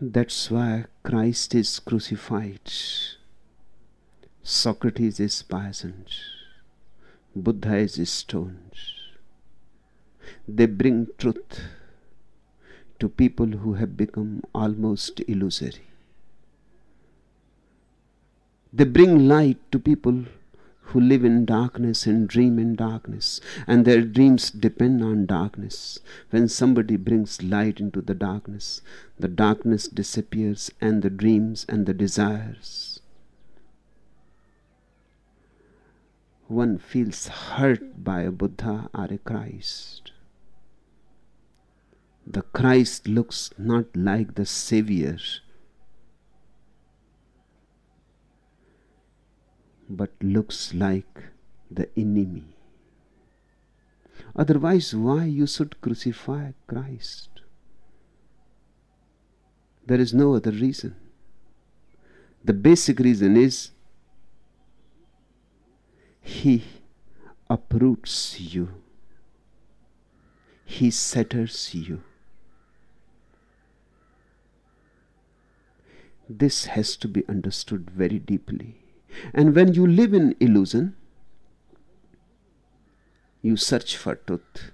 That's why Christ is crucified. Socrates is poisoned. Buddha is stoned. They bring truth to people who have become almost illusory. They bring light to people who live in darkness and dream in darkness, and their dreams depend on darkness. When somebody brings light into the darkness disappears, and the dreams and the desires. One feels hurt by a Buddha or a Christ. The Christ looks not like the Savior, but looks like the enemy. Otherwise, why you should crucify Christ? There is no other reason. The basic reason is He uproots you. He shatters you. This has to be understood very deeply. And when you live in illusion, you search for truth.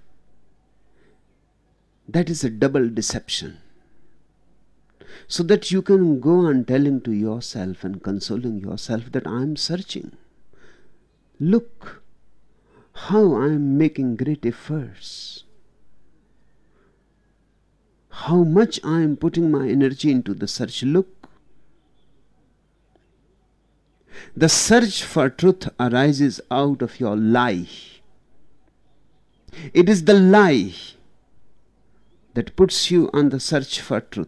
That is a double deception. So that you can go on telling to yourself and consoling yourself that I am searching. Look how I am making great efforts. How much I am putting my energy into the search. Look. The search for truth arises out of your lie. It is the lie that puts you on the search for truth.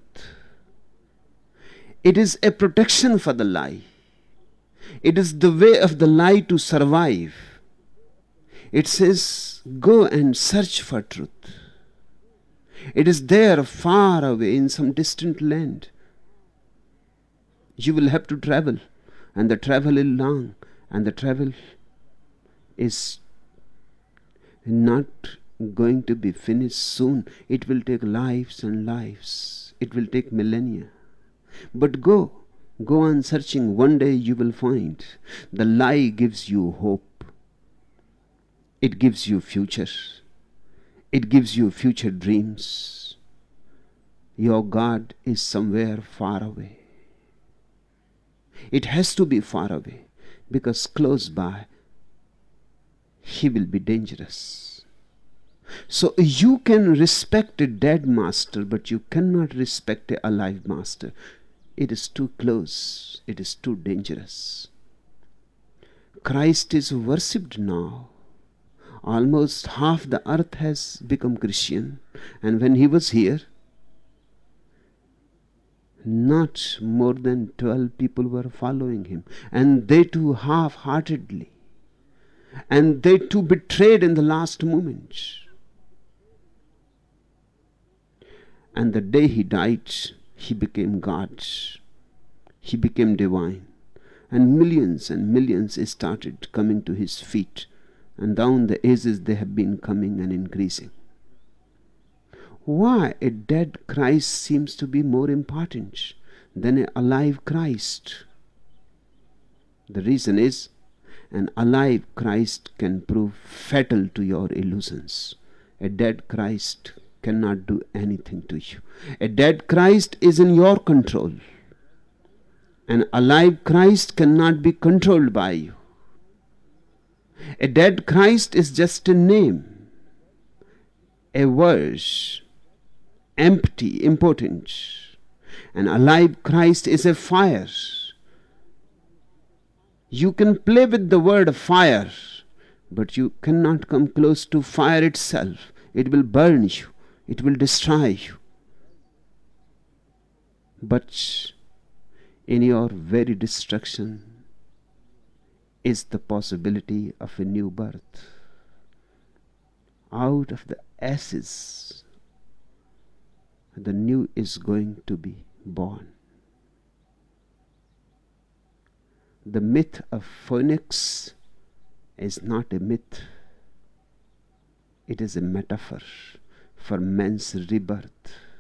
It is a protection for the lie. It is the way of the lie to survive. It says, go and search for truth. It is there far away in some distant land. You will have to travel, and the travel is long, and the travel is not going to be finished soon. It will take lives and lives. It will take millennia. But go on searching. One day you will find. The lie gives you hope. It gives you future. It gives you future dreams. Your God is somewhere far away. It has to be far away, because close by He will be dangerous. So you can respect a dead master, but you cannot respect a alive master. It is too close. It is too dangerous. Christ is worshipped now. Almost half the earth has become Christian. And when He was here, not more than 12 people were following Him. And they too half-heartedly. And they too betrayed in the last moment. And the day He died, He became God. He became divine. And millions started coming to His feet. And down the ages they have been coming and increasing. Why a dead Christ seems to be more important than an alive Christ? The reason is, an alive Christ can prove fatal to your illusions. A dead Christ cannot do anything to you. A dead Christ is in your control. An alive Christ cannot be controlled by you. A dead Christ is just a name, a word, empty, impotent. An alive Christ is a fire. You can play with the word fire, but you cannot come close to fire itself. It will burn you. It will destroy you. But in your very destruction is the possibility of a new birth. Out of the ashes, the new is going to be born. The myth of phoenix is not a myth. It is a metaphor for man's rebirth.